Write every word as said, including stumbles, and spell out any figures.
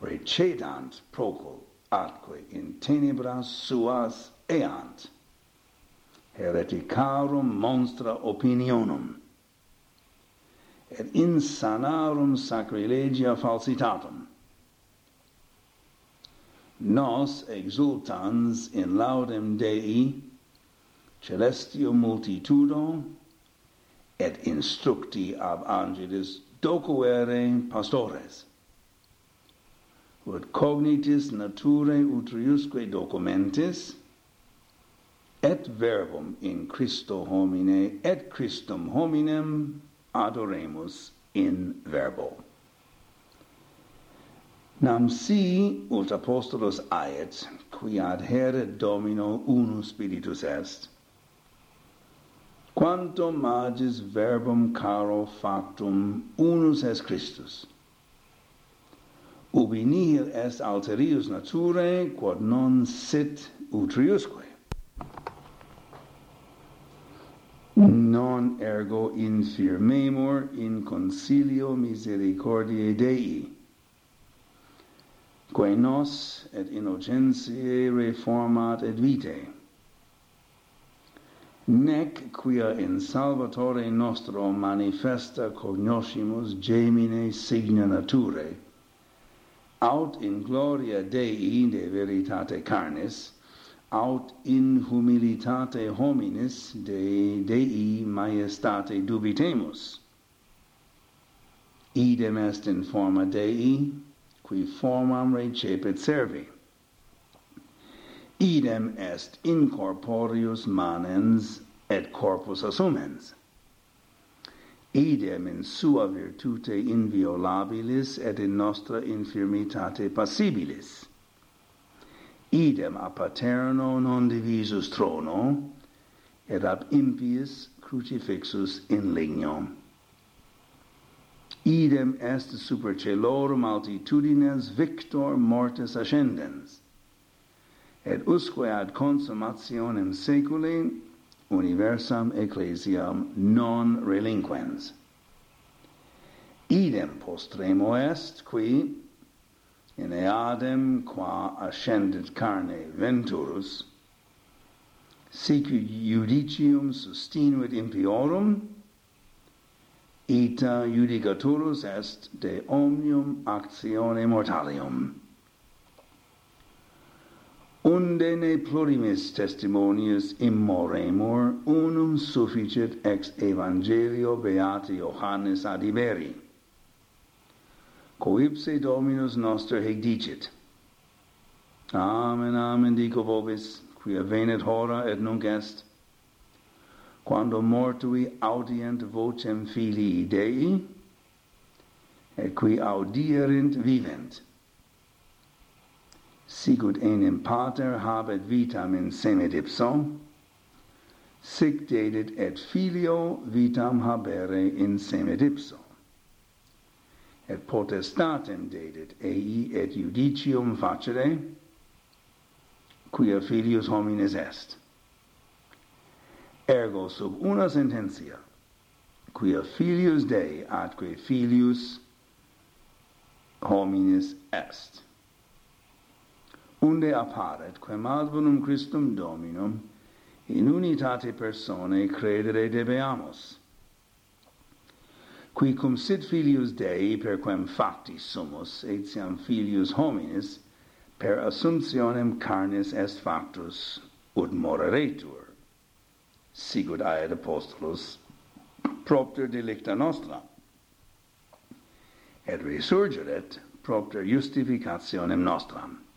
recedant procul atque in tenebras suas eant, hereticarum monstra opinionum, et insanarum sacrilegia falsitatum. Nos exultans in laudem Dei, celestio multitudo, et instructi ab angelis docuere pastores, ut cognitis naturae utriusque documentis, et verbum in Christo homine, et Christum hominem adoremus in verbo. Nam si ut apostolos aet, qui adhere Domino unus spiritus est, quanto magis verbum caro factum unus est Christus, ubi nihil est alterius naturae, quod non sit utriusque. Non ergo infirmemur in concilio misericordiae Dei, quae nos et innocentiae reformat et vitae, nec quia in Salvatore nostro manifesta cognoscimus gemine signa naturae, aut in gloria Dei de veritate carnis, aut in humilitate hominis de Dei majestate dubitemus. Idem est in forma Dei, qui formam recepit servi. Idem est incorporeus manens et corpus assumens. Idem in sua virtute inviolabilis et in nostra infirmitate passibilis. Idem a paterno non divisus trono, et ab impiis crucifixus in lignum. Idem est super celorum altitudines victor mortis ascendens, et usque ad consummationem saeculi universam ecclesiam non relinquens. Idem postremo est, qui in eadem qua ascendit carne venturus, sicut judicium sustinuit impiorum, ita judicaturus est de omnium actione mortalium. Unde ne plurimis testimonius immoremur, unum sufficit ex evangelio beati Johannes adiberi, coipse Dominus noster hic dicit. Amen, amen, dico vobis, quia venit hora et nunc est, quando mortui audient vocem filii Dei, et qui audierint vivent. Sicut enim pater habet vitam in semet ipso, sic dedit et filio vitam habere in semet ipso. Et potestatem dedit ei et judicium facere, quia filius homines est. Ergo sub una sententia, quia filius Dei atque filius homines est. Unde apparet quem ad bonum Christum Dominum in unitate personae credere debeamus, qui cum sit filius Dei per quem facti sumus, etiam filius hominis per assumptionem carnis est factus ut moreretur, sicut aet apostolus propter delicta nostra, et resurgeret propter justificationem nostram.